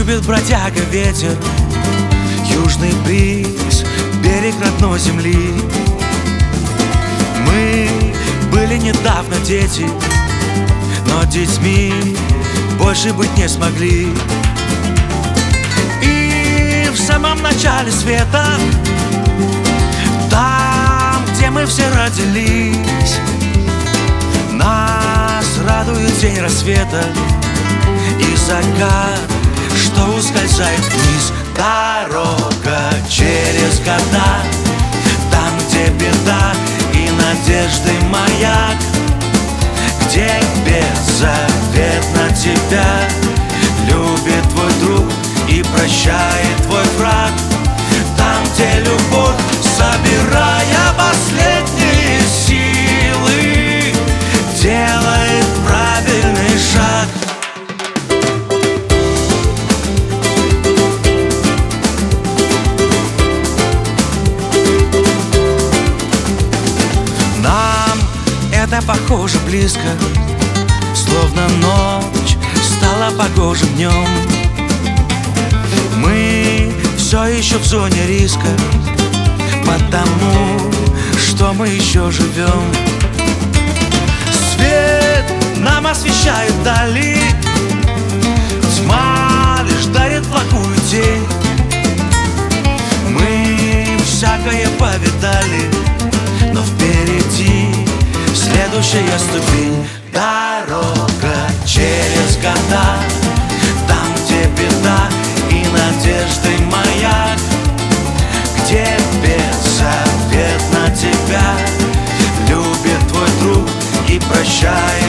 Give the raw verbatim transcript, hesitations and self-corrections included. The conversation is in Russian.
любит бродяга ветер, южный бриз, берег родной земли. Мы были недавно дети, но детьми больше быть не смогли. И в самом начале света, там, где мы все родились, нас радует день рассвета и закат, что ускользает вниз. Дорога через года, там, где беда и надежды маяк, где беззаветно тебя любит твой друг и прощает твой враг. Там, где любовь, собирая последние силы, делает правильный шаг. Нам это похоже близко, словно ночь стала погожим днем. Мы все еще в зоне риска, потому что мы еще живем. Свет нам освещает вдали, тьма лишь дарит плохую тень. Мы всякое повидали, но впереди следующая ступень. Дорога через года, там, где беда и надежды маяк, где беззаветно тебя любит твой друг и прощает